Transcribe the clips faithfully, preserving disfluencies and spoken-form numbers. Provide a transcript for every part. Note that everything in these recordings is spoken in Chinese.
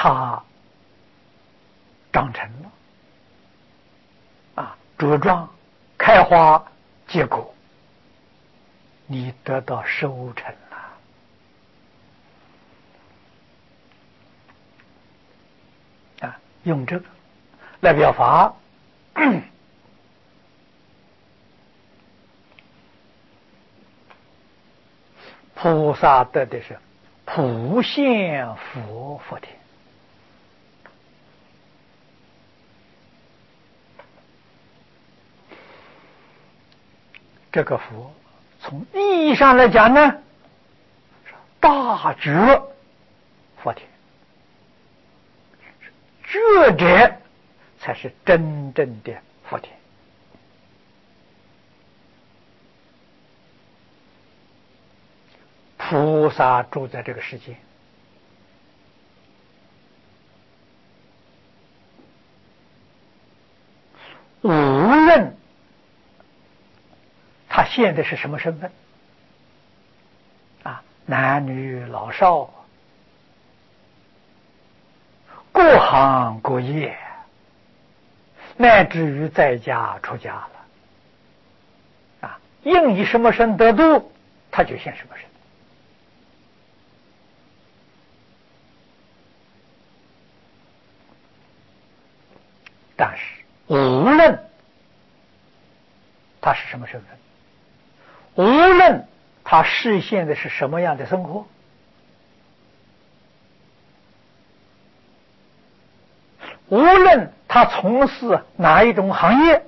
它长成了，啊，茁壮、开花、结果，你得到收成了。啊，用这个来表法，菩萨得的是普现佛福田。这个佛从意义上来讲呢，大觉佛田，觉者才是真正的福田。菩萨住在这个世界，无论他现在是什么身份啊，男女老少，各行各业，乃至于在家出家了啊，应以什么身得度，他就现什么身。但是无论他是什么身份，无论他实现的是什么样的生活，无论他从事哪一种行业，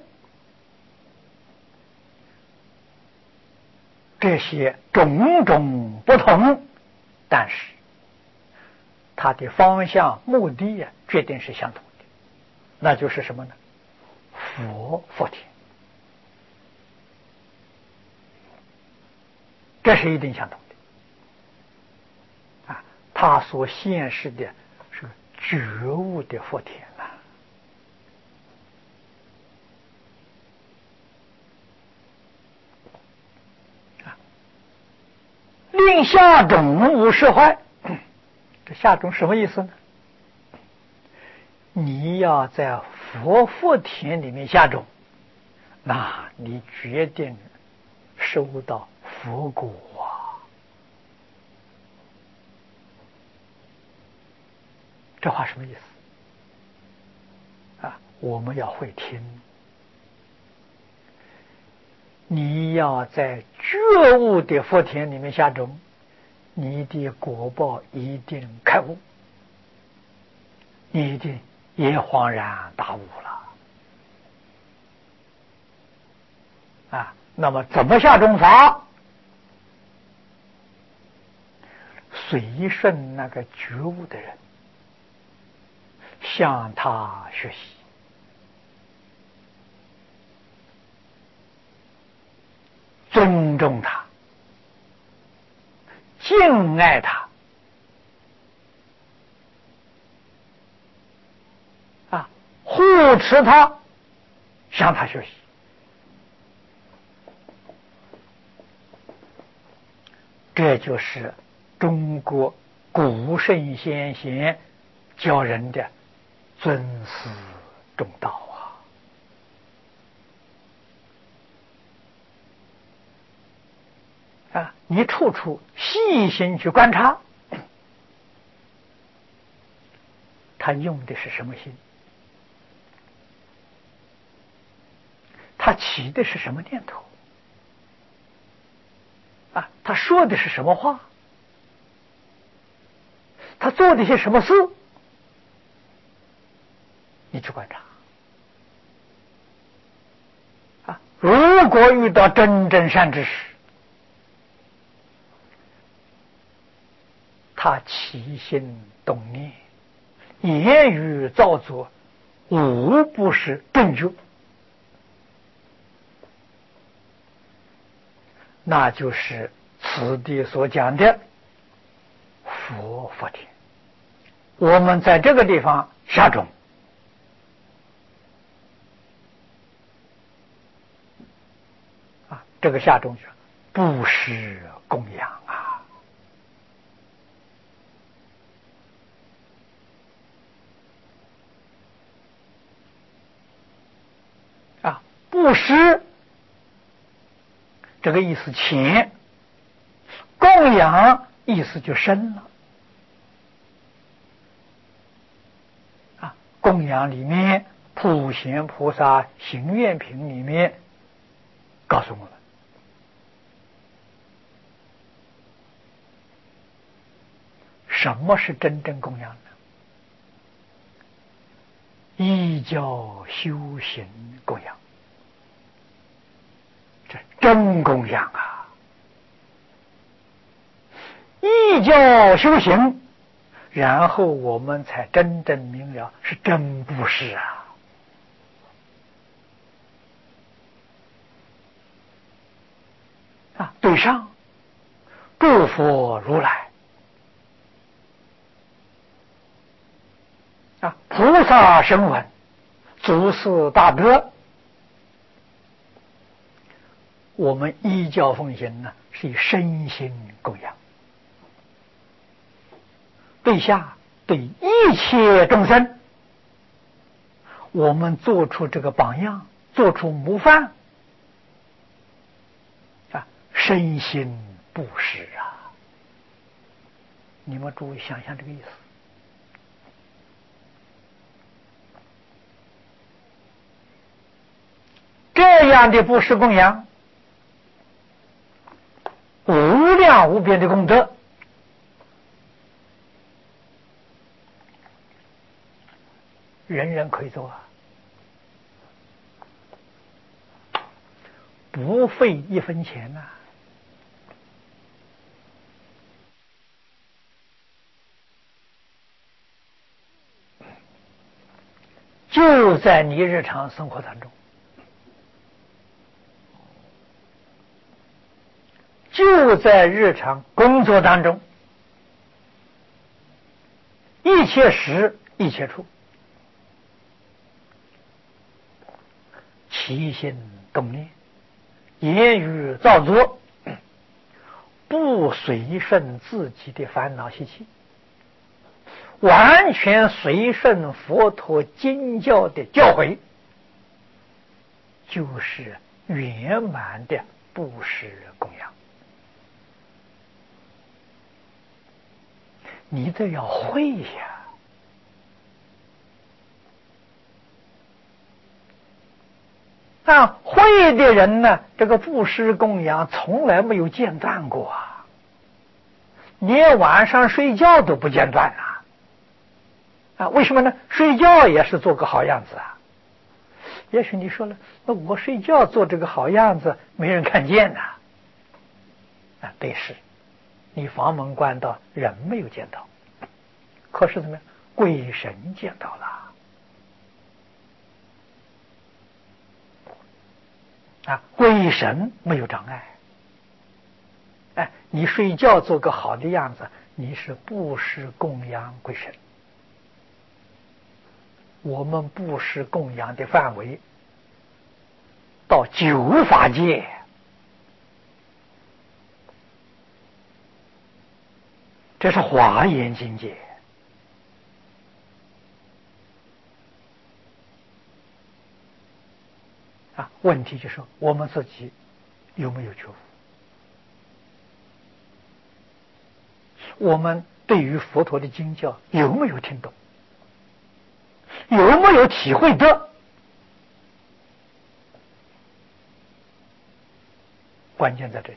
这些种种不同，但是他的方向目的呀，决定是相同的，那就是什么呢？佛福田，这是一定相同的啊！他所现示的是觉悟的福田啊！啊，令下种无失坏，这下种什么意思呢？你要在佛福田里面下种，那你决定收到佛果啊！这话什么意思啊？我们要会听。你要在觉悟的福田里面下种，你的果报一定开悟，你一定也恍然大悟了啊！那么怎么下种法？随顺那个觉悟的人，向他学习，尊重他，敬爱他啊，护持他，向他学习。这就是中国古圣先贤教人的尊师重道啊！啊，你处处细心去观察，他用的是什么心？他起的是什么念头？啊，他说的是什么话？他做的些什么事？你去观察啊！如果遇到真正善知识，他起心动念、言语造作，无不是正确，那就是此地所讲的佛福田。我们在这个地方下种啊，这个下种是布施供养啊。 布施这个意思浅，供养意思就深了。啊，供养里面普贤菩萨行愿品里面告诉我们，什么是真正供养呢？依教修行供养，这真供养啊！依教修行，然后我们才真正明了是真布施啊！啊，对上诸佛如来啊，菩萨声闻，祖师大德，我们依教奉行呢，是以身心供养。对下对一切众生，我们做出这个榜样，做出模范啊，身心布施啊！你们注意想想这个意思。这样的布施供养，无量无边的功德，人人可以做啊，不费一分钱呐、啊。就在你日常生活当中，就在日常工作当中，一切时一切处，起心动念，言语造作，不随顺自己的烦恼习气，完全随顺佛陀经教的教诲，就是圆满的布施供养。你这要会呀！啊，会的人呢，这个布施供养从来没有间断过啊，连晚上睡觉都不间断啊！啊，为什么呢？睡觉也是做个好样子啊。也许你说了，那我睡觉做这个好样子，没人看见呐。啊，对，是你房门关到，人没有见到，可是怎么样？鬼神见到了。啊，鬼神没有障碍。哎，你睡觉做个好的样子，你是布施供养鬼神。我们布施供养的范围到九法界，这是华严境界啊。问题就是我们自己有没有觉悟？我们对于佛陀的经教有没有听懂？有没有体会得？关键在这里。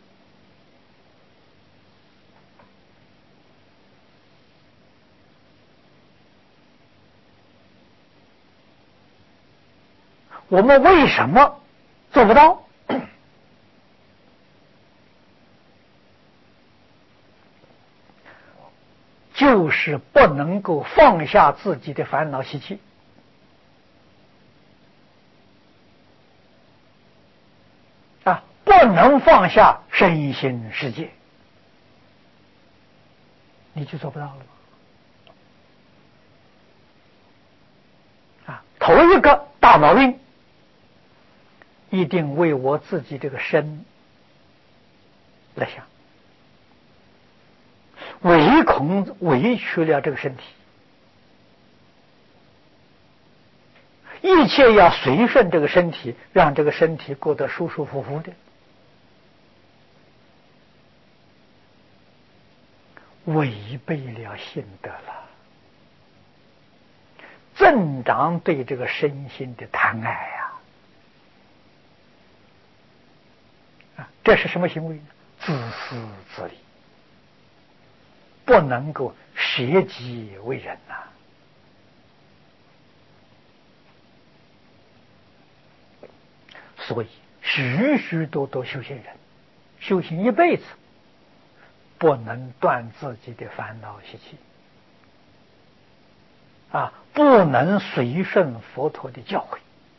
我们为什么做不到？就是不能够放下自己的烦恼习气。啊，不能放下身心世界，你就做不到了吗？啊，头一个大毛病，一定为我自己这个身来想，唯恐委屈了这个身体， 一切要随顺这个身体，让这个身体过得舒舒服服的。违背了性德了，增长对这个身心的贪爱呀！啊，这是什么行为呢？自私自利，不能够舍己为人呐、啊。所以，许许多多修行人修行一辈子，不能断自己的烦恼习气啊，不能随顺佛陀的教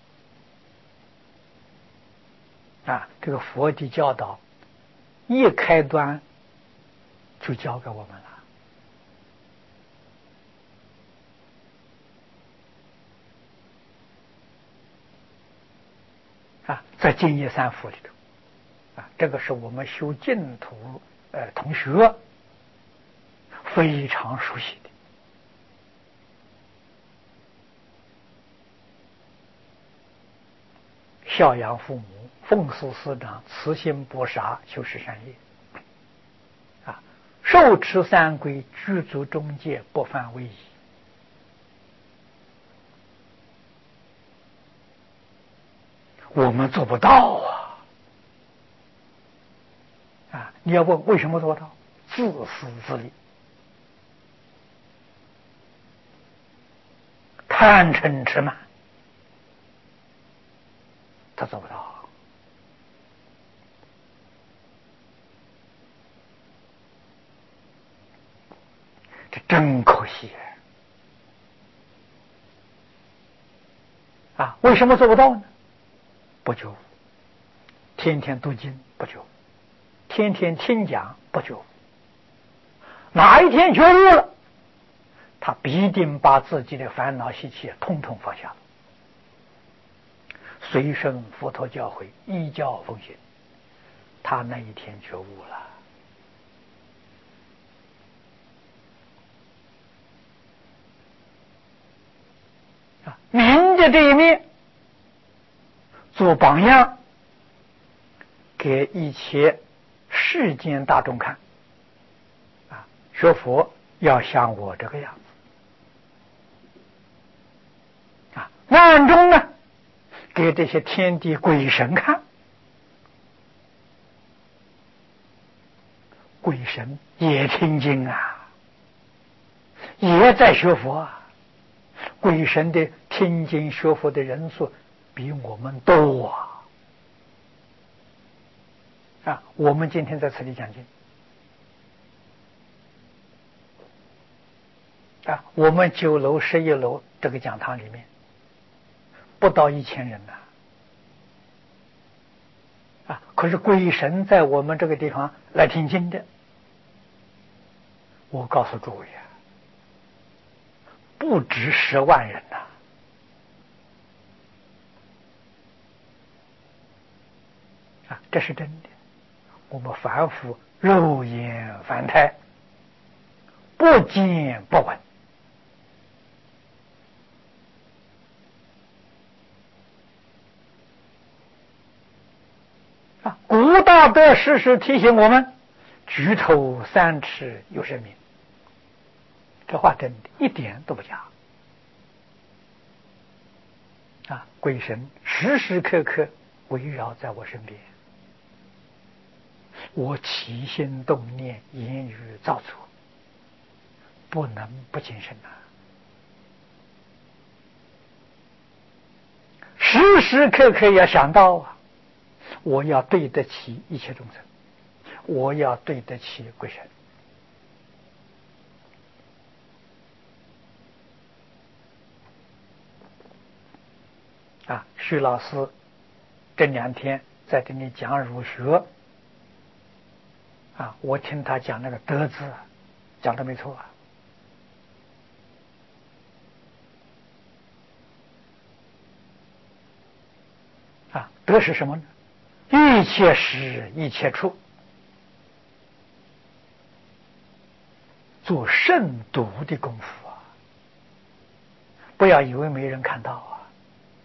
诲啊。这个佛的教导一开端就教给我们了啊，在净业三佛里头啊，这个是我们修净土呃同学非常熟悉的。孝养父母，奉事师长，慈心不杀，修持善业啊，受持三规，具足中戒，不犯威仪。我们做不到啊！啊，你要问为什么做不到？自私自利，贪嗔痴慢，他做不到。这真可惜啊！为什么做不到呢？不觉悟，天天读经不觉悟，天天听讲不觉悟。哪一天觉悟了，他必定把自己的烦恼习气统统放下，随顺佛陀教诲，依教奉行，他那一天觉悟了。啊，明的这一面做榜样，给一切世间大众看。啊，学佛要像我这个样子。啊，暗中呢，给这些天地鬼神看。鬼神也听经啊，也在学佛啊。鬼神的听经学佛的人数比我们多啊！啊，我们今天在此地讲经啊，我们九楼、十一楼这个讲堂里面不到一千人呐！啊，可是鬼神在我们这个地方来听经的，我告诉诸位啊，不止十万人呐！啊，这是真的。我们凡夫肉眼凡胎，不见不闻。啊，古大德时时提醒我们：举头三尺有神明。这话真的，一点都不假。啊，鬼神时时刻刻围绕在我身边。我起心动念、言语造作，不能不谨慎呐、啊！时时刻刻要想到啊，我要对得起一切众生，我要对得起鬼神。啊，徐老师这两天在这里讲儒学。啊，我听他讲那个德字，讲的没错啊。啊，德是什么呢？一切时一切处，做慎独的功夫啊！不要以为没人看到啊！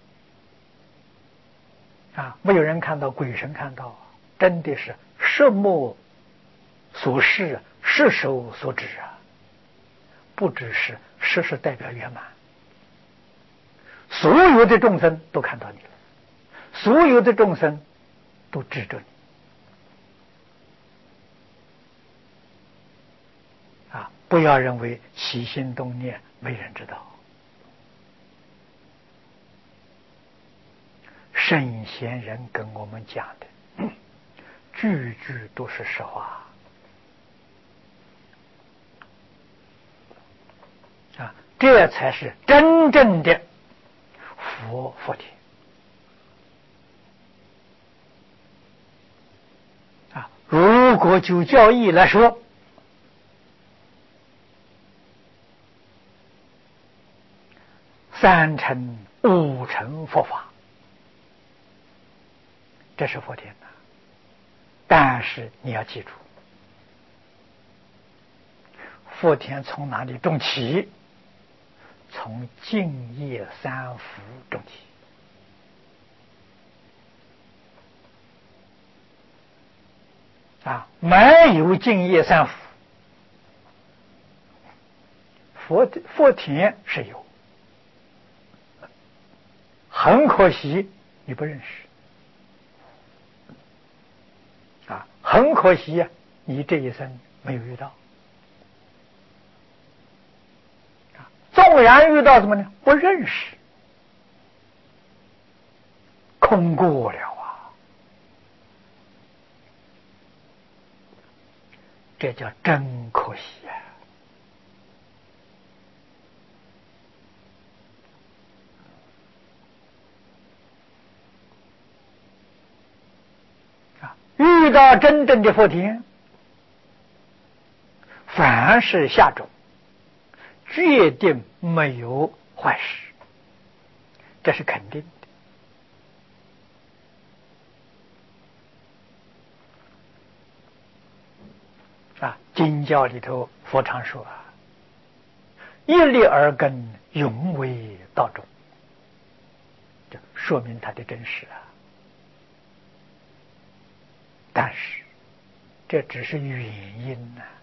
啊，没有人看到，鬼神看到，真的是视目所视，视手所指啊！不只是事是代表圆满，所有的众生都看到你了，所有的众生都指着你啊！不要认为起心动念没人知道，圣贤人跟我们讲的句句都是实话啊！这才是真正的佛佛体啊！如果就教义来说，三乘五乘佛法，这是佛典的。但是你要记住，佛田从哪里种起？从净业三福种起。啊，没有净业三福，佛佛田是有，很可惜你不认识。啊，很可惜啊，你这一生没有遇到。啊，纵然遇到什么呢？不认识，空过了啊，这叫真可惜啊！遇到真正的佛田，凡是下种，决定没有坏事，这是肯定的。啊，经教里头佛常说啊，一粒耳根，永为道种，这说明它的真实啊。但是这只是原因呐、啊，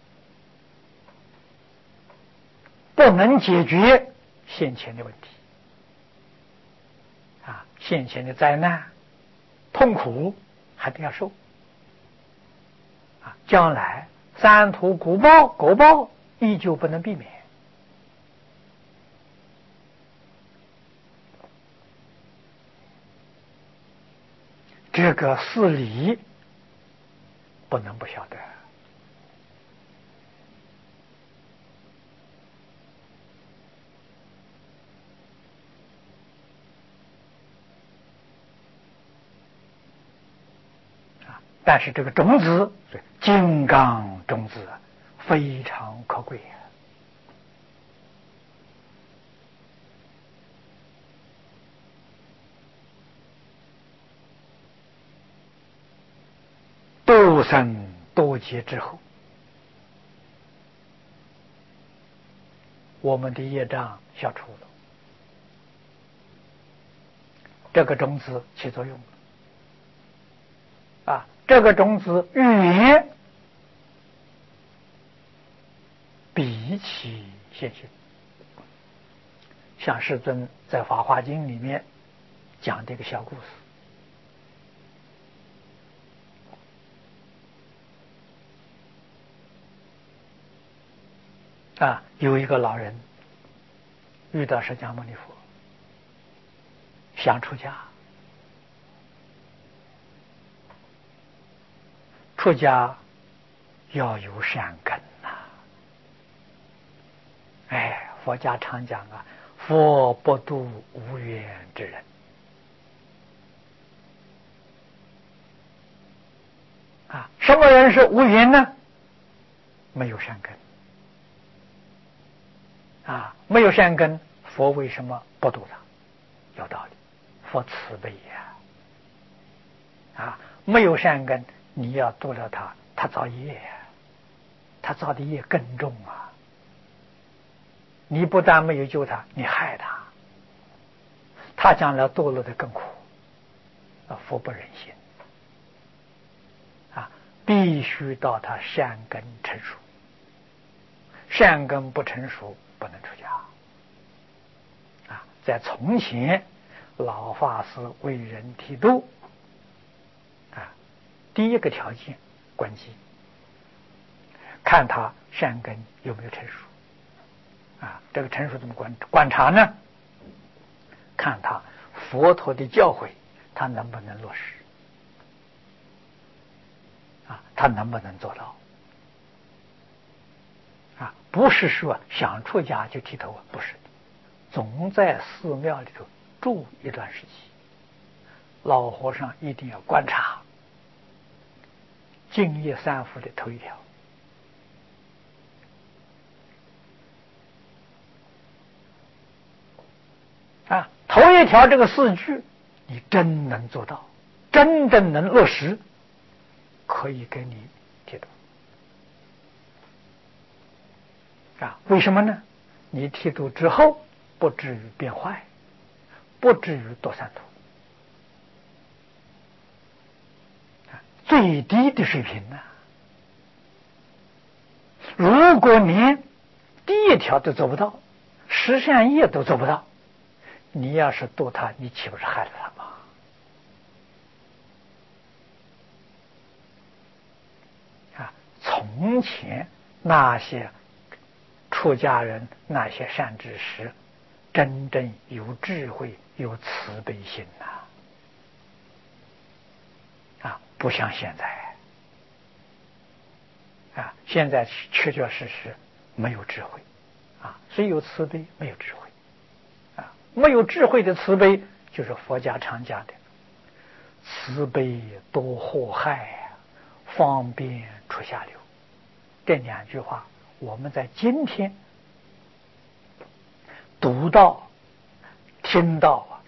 不能解决现前的问题啊！现前的灾难、痛苦还得要受啊！将来三途果报，果报依旧不能避免。这个事理不能不晓得。但是这个种子，金刚种子非常可贵啊！多生多劫之后，我们的业障消除了，这个种子起作用了啊！这个种子语言比起现行，像世尊在《法华经》里面讲这个小故事啊，有一个老人遇到释迦牟尼佛，想出家，出家要有善根呐、啊。哎，佛家常讲啊，佛不度无缘之人啊。什么人是无缘呢？没有善根啊，没有善根，佛为什么不度他？有道理，佛慈悲呀！啊，没有善根，你要度了他，他造业，他造的业更重啊！你不但没有救他，你害他，他将来堕落的更苦啊，佛不忍心啊，必须到他善根成熟，善根不成熟不能出家啊。在从前，老法师为人剃度啊，第一个条件观机，看他善根有没有成熟啊。这个成熟怎么观观察呢？看他佛陀的教诲，他能不能落实啊？他能不能做到啊？不是说想出家就剃头啊，不是的，总在寺庙里头住一段时期，老和尚一定要观察，净业三福的头一条啊，头一条这个四句，你真能做到，真正能落实，可以给你剃度啊。为什么呢？你剃度之后不至于变坏，不至于堕三途啊，最低的水平呢。如果连第一条都做不到，十善业都做不到，你要是度他，你岂不是害了他吗？啊，从前那些出家人，那些善知识，真正有智慧、有慈悲心呐、啊，啊，不像现在啊，现在确确实实没有智慧啊，虽有慈悲，没有智慧啊，没有智慧的慈悲，就是佛家常讲的慈悲多祸害，方便出下流。这两句话，我们在今天读到、听到啊，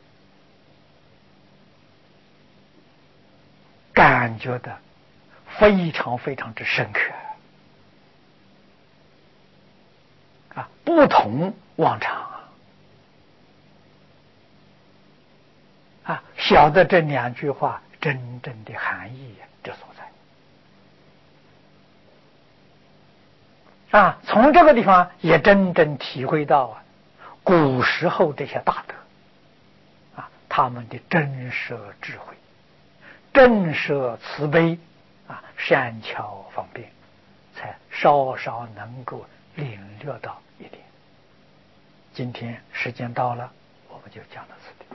感觉的非常非常之深刻啊，不同往常啊，晓得这两句话真正的含义之所在啊，从这个地方也真正体会到啊，古时候这些大德啊，他们的真实智慧、真实慈悲啊，善巧方便，才稍稍能够领略到一点。今天时间到了，我们就讲到此地。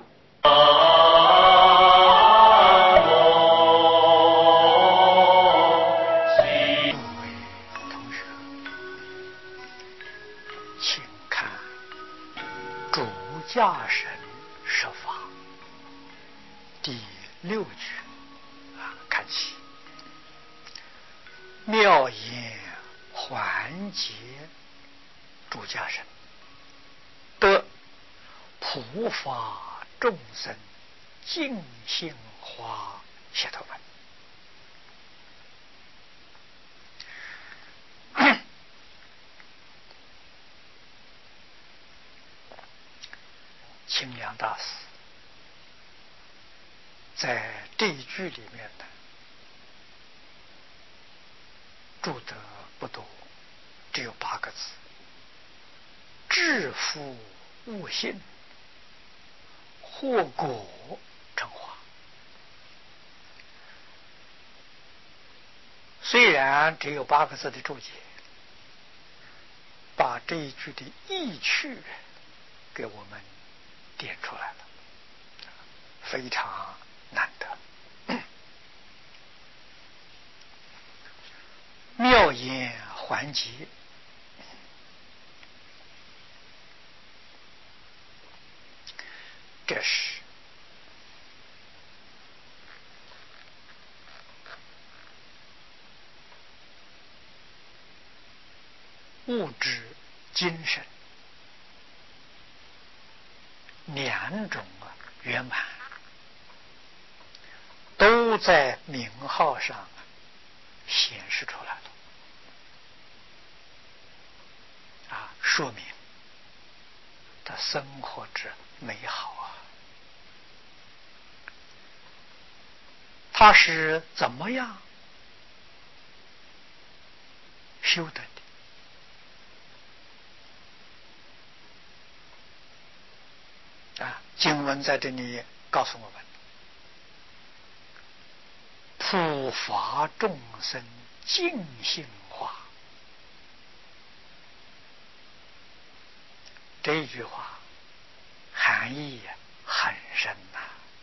驾神设法第六句啊，看起妙言环结诸家神，得普法众生净心花谢头门。清凉大师在这一句里面的注得不多，只有八个字：致富悟性，祸果成花。虽然只有八个字的注解，把这一句的意趣给我们点出来了，非常难得。妙言环结，这是物质、精神两种啊圆满，都在名号上显示出来了啊，说明他生活之美好啊。 他是怎么样修得的？啊，经文在这里告诉我们：普法众生净性化。这一句话含义很深呐、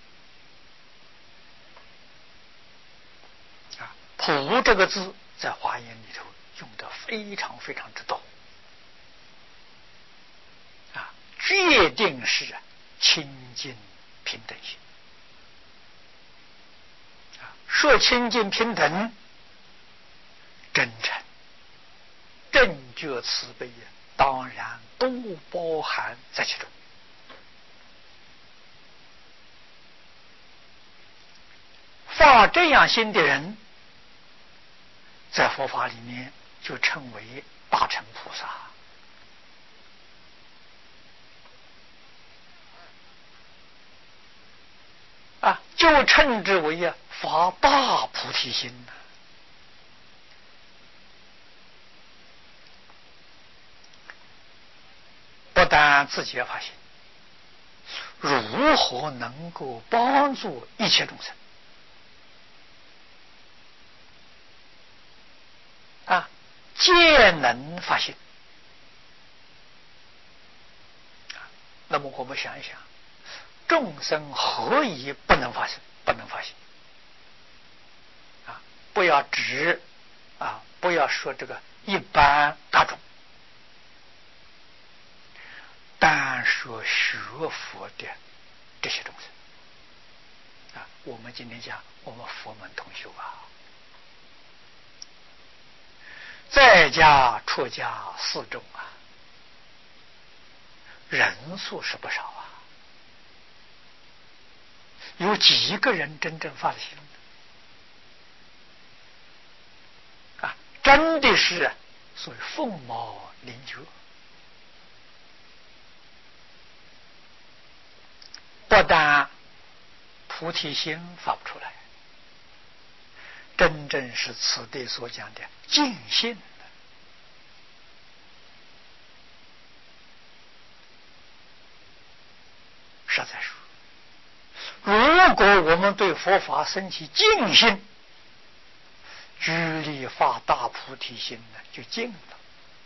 啊！啊，普这个字在华严里头用的非常非常之多啊，决定是清净平等心啊。说清净平等，真诚、正觉、慈悲呀，当然都包含在其中。发这样心的人，在佛法里面就称为大乘菩萨啊，就称之为啊发大菩提心呢。不但自己要发心，如何能够帮助一切众生啊？皆能发心。那么我们想一想，众生何以不能发心？不能发心啊！不要指啊，不要说这个一般大众，单说学佛的这些众生啊，我们今天讲我们佛门同修啊，在家出家四众啊，人数是不少啊，有几个人真正发了心啊？真的是所谓凤毛麟角，不但菩提心发不出来，真正是此地所讲的净信。实在说，如果我们对佛法生起净信，居力发大菩提心呢，就净了，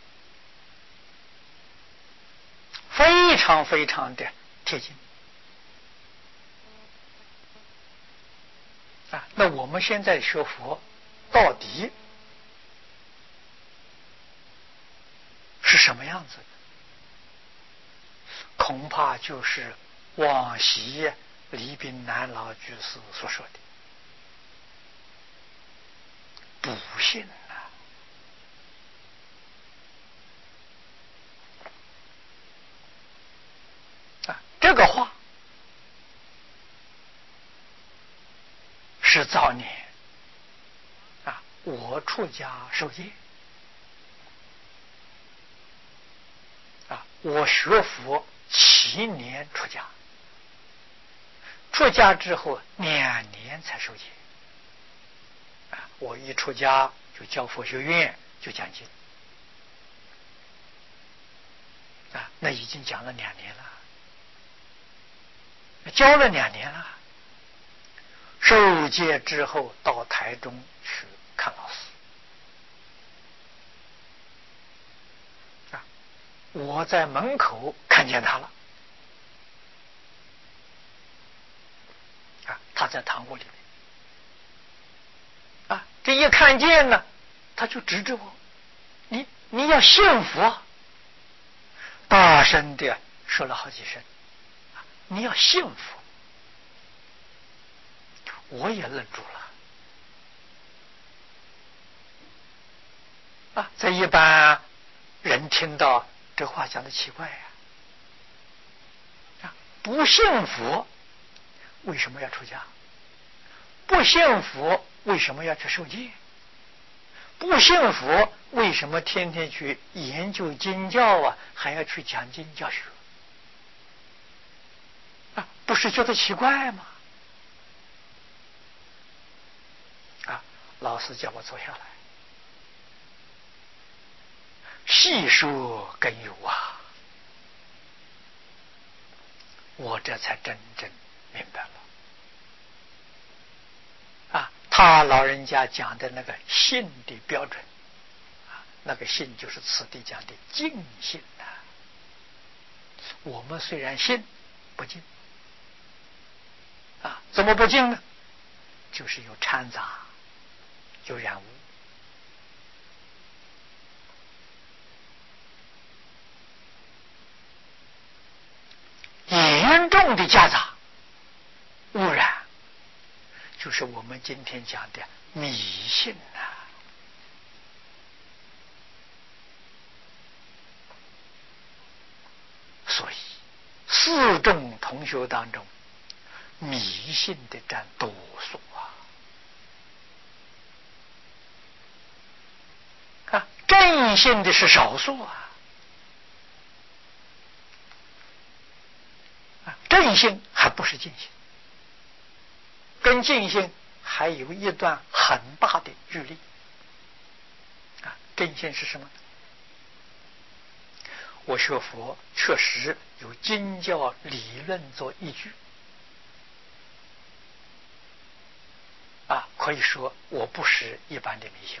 非常非常的贴近啊。那我们现在学佛，到底是什么样子的？恐怕就是往昔李炳南老居士所说的不信啊！啊，这个话是早年啊，我出家受戒啊，我学佛七年出家，出家之后两年才受戒啊！我一出家就教佛学院，就讲经啊，那已经讲了两年了，教了两年了。受戒之后到台中去看老师啊，我在门口看见他了啊，他在堂屋里面啊，这一看见呢，他就指着我，你你要信佛，大声的说了好几声，你要信佛。我也愣住了啊！在一般人听到这话讲的奇怪呀、啊，啊，不信佛为什么要出家？不信佛为什么要去受戒？不信佛为什么天天去研究经教啊，还要去讲经教学？啊，不是觉得奇怪吗？ 老师叫我坐下来，细说根由啊，我这才真正明白了。啊，他老人家讲的那个信的标准，啊，那个信就是此地讲的尽信啊。我们虽然信，不尽。啊，怎么不尽呢？就是有掺杂，有染污。严重的夹杂污染，就是我们今天讲的迷信啊。所以四众同学当中，迷信的占多数啊。啊，正信的是少数啊。啊，正信还不是尽信，跟尽信还有一段很大的距离。啊，正信是什么呢？我学佛确实有经教理论做依据。啊，可以说我不是一般的迷信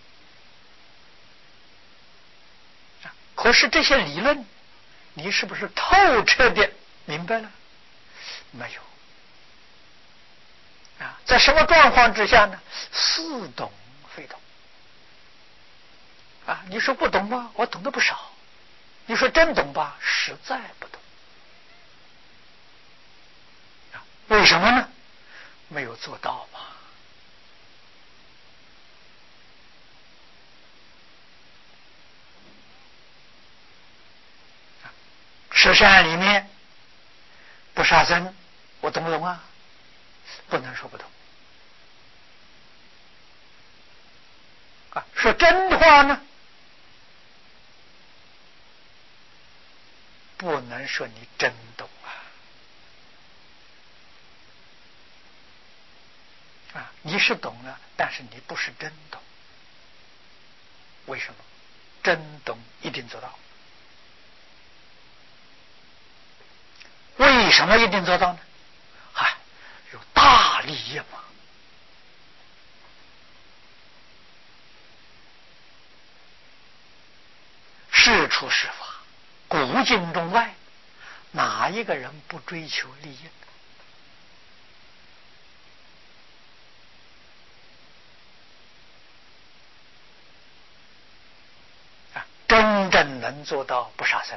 了。啊，可是这些理论，你是不是透彻的明白了？没有。啊，在什么状况之下呢？似懂非懂。啊，你说不懂吗？我懂得不少。你说真懂吧？实在不懂。啊，为什么呢？没有做到嘛。十善里面不杀生，我懂不懂啊？不能说不懂。啊，说真话呢，不能说你真懂啊。啊，你是懂了，但是你不是真懂。为什么？真懂一定做到。为什么一定做到呢？嗨，有大利益嘛。事出是法，古今中外，哪一个人不追求利益？啊，真正能做到不杀生，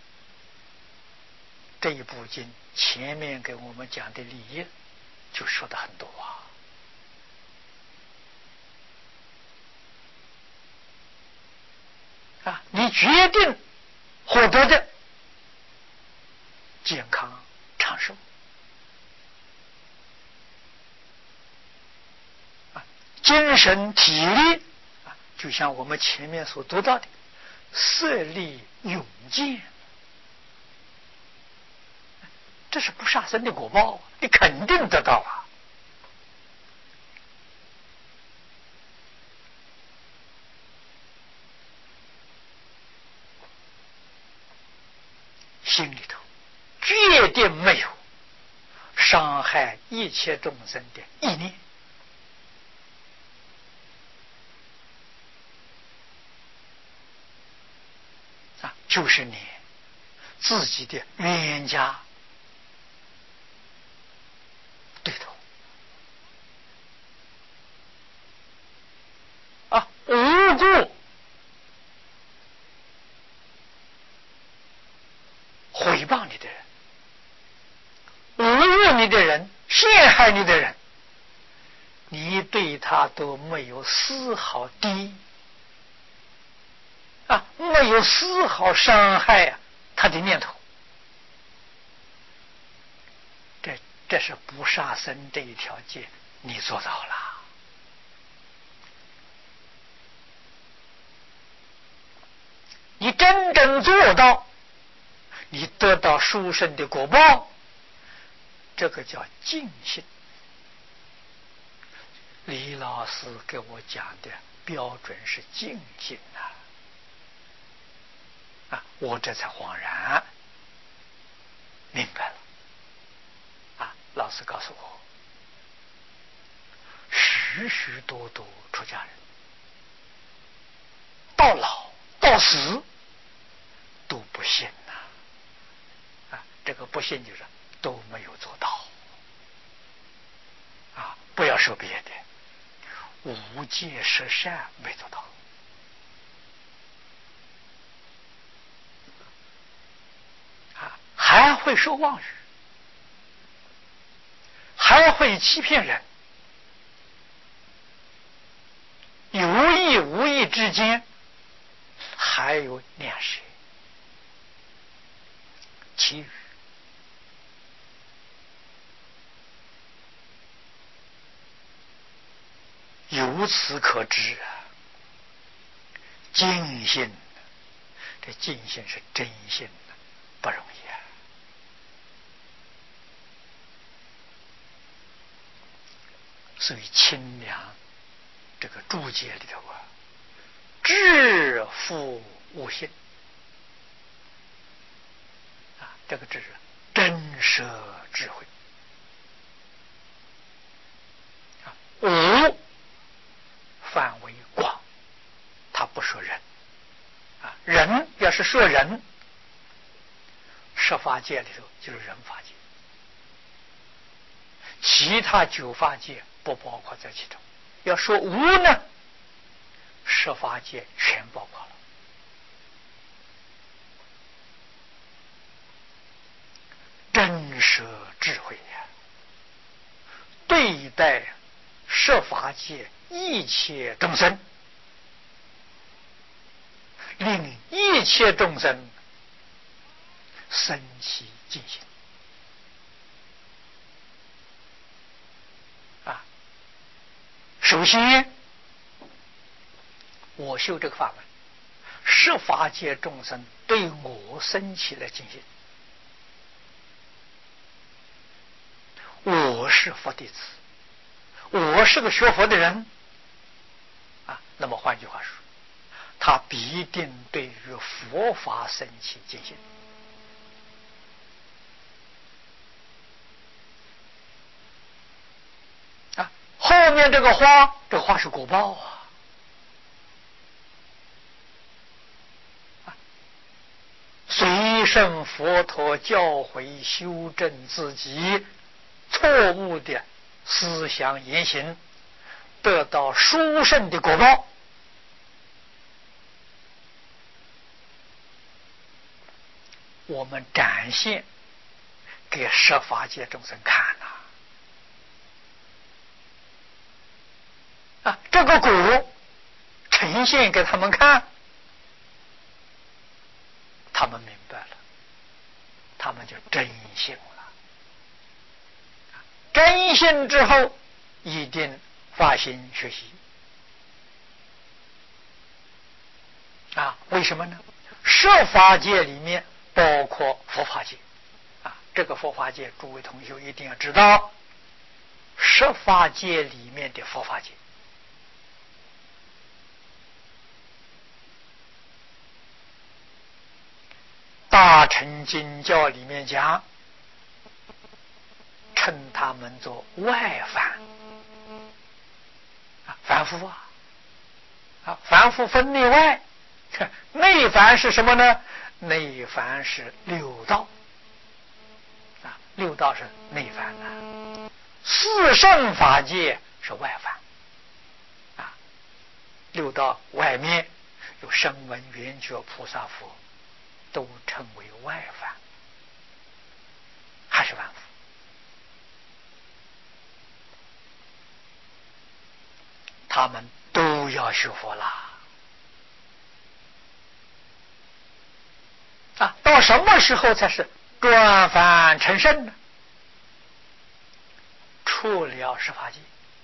这一部经前面给我们讲的利益就说的很多啊。啊，你决定获得的健康长寿啊，精神体力啊，就像我们前面所读到的色力勇健，这是不杀生的果报，你肯定得到啊。心里头决定没有伤害一切众生的意念，啊，就是你自己的冤家对头啊，无故诽谤你的人，侮辱你的人，陷害你的人，你对他都没有丝毫敌意啊，没有丝毫伤害啊他的念头。这这是不杀生这一条戒，你做到了。你真正做到，你得到殊胜的果报，这个叫尽信。 李老师给我讲的标准是净心呐，啊，我这才恍然明白了。啊，老师告诉我，许许多多出家人到老到死都不信呐，啊，这个不信就是都没有做到。啊，不要说别的，无戒十善没做到，啊，还会说妄语，还会欺骗人，有意无意之间还有念舌、绮语。由此可知啊，净心，这净心是真心的，不容易啊。所以清凉这个注解里头啊，智复悟性啊，这个智是真实智慧啊，悟范围广，他不说人啊，人要是说人，十法界里头就是人法界，其他九法界不包括在其中。要说无呢，十法界全包括了。真实智慧呀，对待十法界一切众生，令一切众生生起净心啊！首先，我修这个法门，十法界众生对我生起了净心，我是佛弟子，我是个学佛的人啊。那么换句话说，他必定对于佛法生起净心啊。后面这个花，这个花是果报啊。随顺佛陀教诲，修正自己错误的思想言行，得到殊胜的果报。我们展现给十法界众生看呐、啊，啊，这个果呈现给他们看，他们明白了，他们就真信了。真信之后，一定发心学习啊！为什么呢？十法界里面包括佛法界啊，这个佛法界，诸位同学一定要知道，十法界里面的佛法界，大乘经教里面讲，称他们做外凡啊，凡夫啊，啊，凡夫分内外，内凡是什么呢？内凡是六道啊，六道是内凡啊，四圣法界是外凡啊，六道外面有声闻缘觉菩萨佛，都称为外凡，还是凡夫。他们都要学佛啦啊！到什么时候才是转凡成圣呢？出了十法界，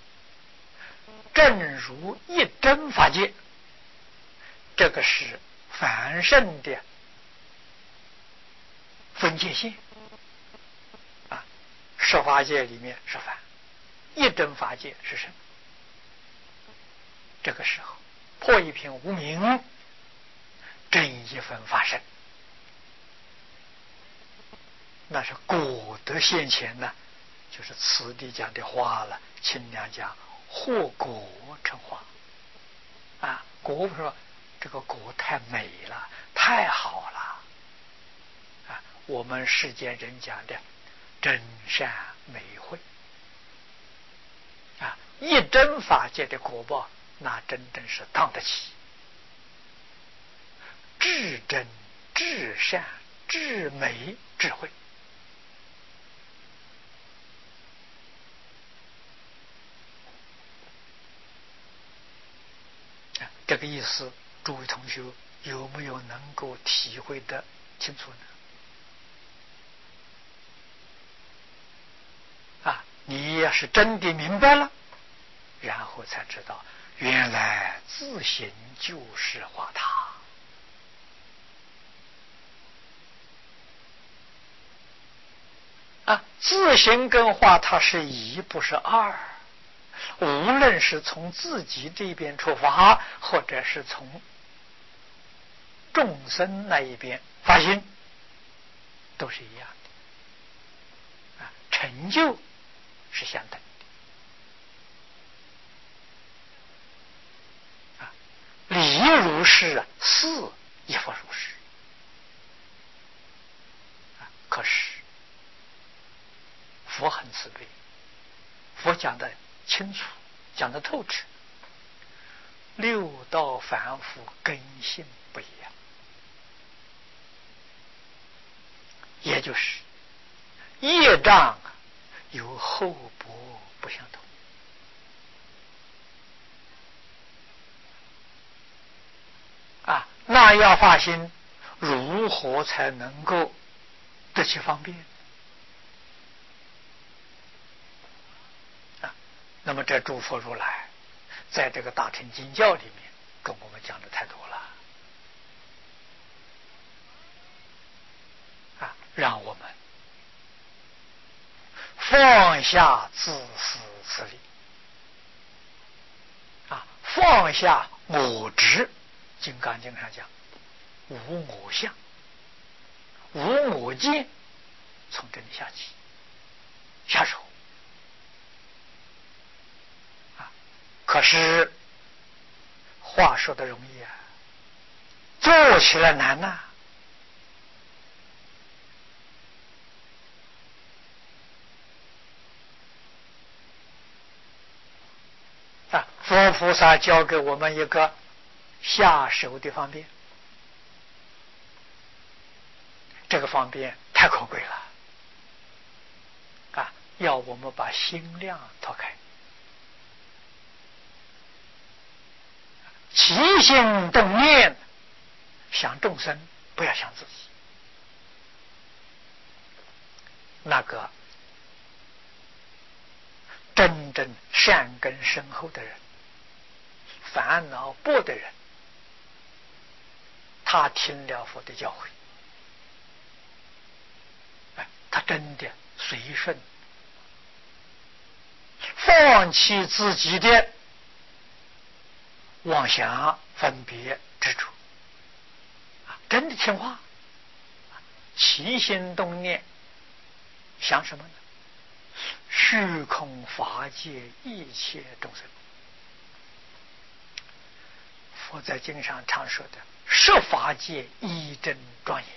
正如一真法界，这个是凡圣的分界线啊。十法界里面是凡，一真法界是圣这个时候破一片无明，正一分发生，那是果德现前呢，就是此地讲的花了。清凉讲或果成花啊，果不说这个果太美了，太好了啊！我们世间人讲的真善美慧啊，一真法界的果报，那真正是当得起至真、至善、至美智慧。这个意思，诸位同学有没有能够体会得清楚呢？啊，你要是真的明白了，然后才知道，原来自行就是化他。啊，自行跟化他是一，不是二。无论是从自己这边出发，或者是从众生那一边发心，都是一样的。啊，成就是相等的。啊，理如是，事亦复如是。啊，可是佛很慈悲，佛讲的清楚，讲的透彻。六道凡夫根性不一样，也就是业障有厚薄不相同。啊，那要发心，如何才能够得其方便？啊，那么这诸佛如来在这个大乘经教里面跟我们讲的太多了啊，让我们放下自私自利啊，放下我执。金刚经上讲无我相无我见，从这里下起下手啊。可是话说的容易啊，做起来难呐、啊。啊，佛菩萨教给我们一个下手的方便，这个方便太可贵了啊！要我们把心量拓开，起心动念想众生，不要想自己。那个真正善根深厚的人，烦恼薄的人，他听了佛的教诲，哎，他真的随顺，放弃自己的妄想分别执着，真的听话，起心动念想什么呢？虚空法界一切众生。佛在经上常说的十法界一真庄严，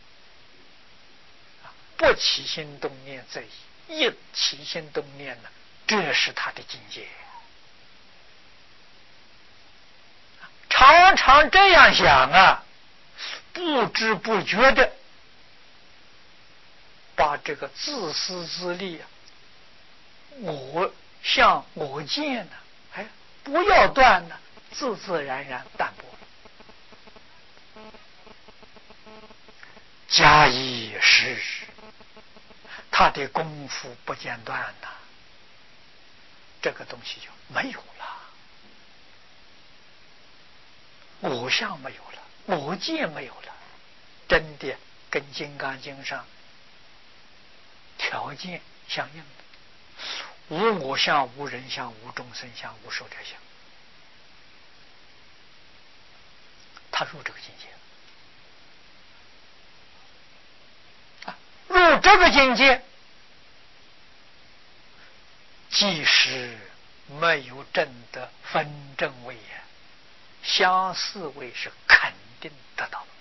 不起心动念则已，一起心动念呢，这是他的境界。常常这样想啊，不知不觉的把这个自私自利啊，我相我见呢，哎，不要断呢，自自然然淡薄。假以时日，他的功夫不间断呐，这个东西就没有了，我相没有了，我见没有了，真的跟《金刚经》上条件相应的，无我相、无人相、无众生相、无寿者相。 他入这个境界啊，入这个境界，即使没有证得分正位呀，相似位是肯定得到。